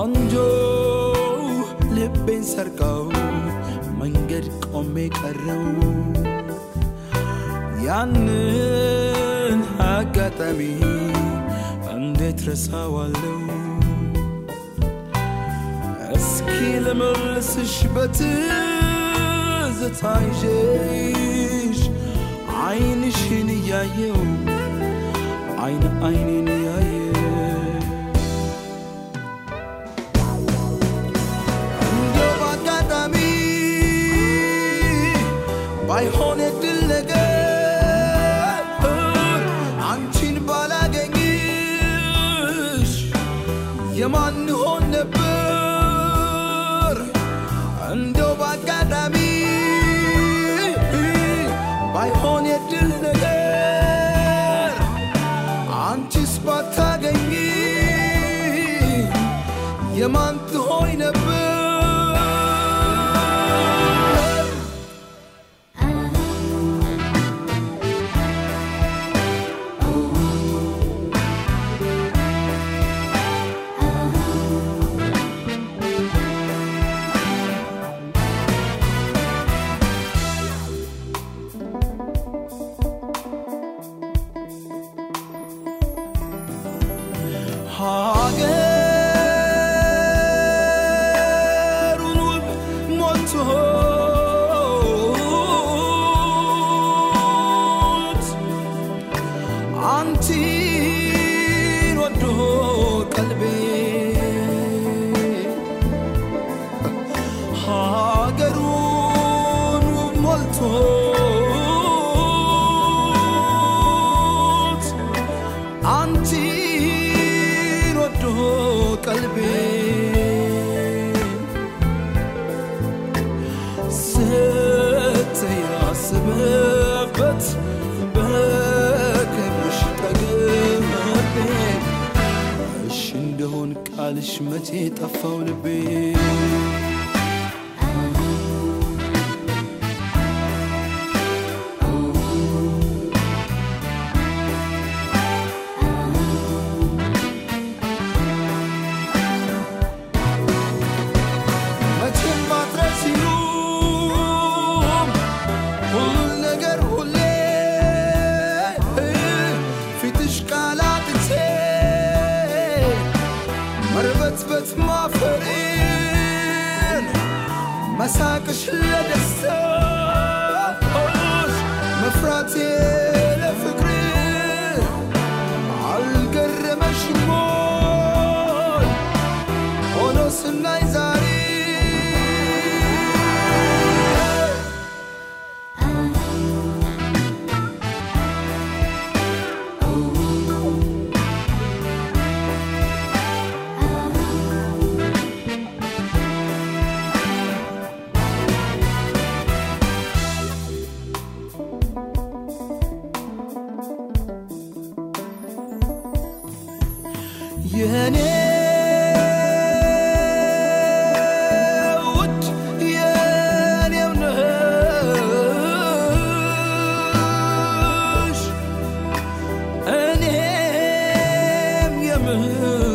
ቆንጆ ልቤን ሰርቀው መንገድ ቆሜ ቀረው ያንን አጋጣሚ እንዴት ረሳዋለሁ እስኪ ልመልስሽ በትዝታ ይዤሽ ዓይንሽን እያየሁ ዓይኔን እያየሁ እንደው በአጋጣሚ ባይሆን እድል ነገር አንቺን ባላገኝሽ የማን ሆን ነበር እንደው በአጋጣሚ ባይሆን እድል ነገር አንቺስ ባታገኝ የማን ትሆይ ነበር ሀገሩን ውብ ሞልቶት አንቺን ወዶ ቀልቤ ሀገሩን ውብ ሞልቶት አንቺን ወዶ ቀልቤ ስትያስብበት በክብርሽ ጠግቤ እሺ እንደሆን ቃልሽ መቼ ጠፋው ልቤ መርበትበት ማፈሬን መሳቅሽ ለደስታሽ መፍራቴ ለፍቅሬ አልገረመሽም ወይ ሆኖ ስናይ ዛሬ የኔ ውድ የኔው ነሽ እኔም የምን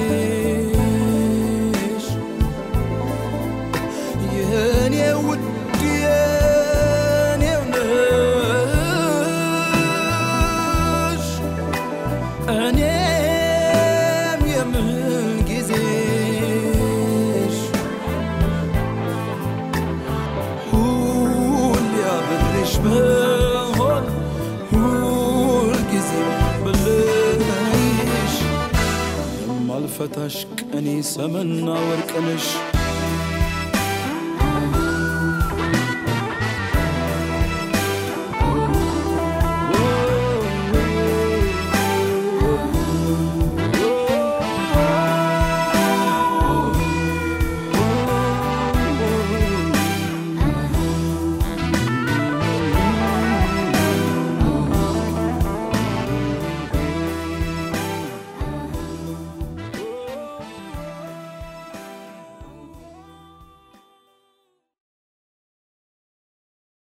ጊዜሽ የኔ ውድ የኔው ነሽ እኔ بهون هول جزيم بلش مال فتش كني سمنا وركنش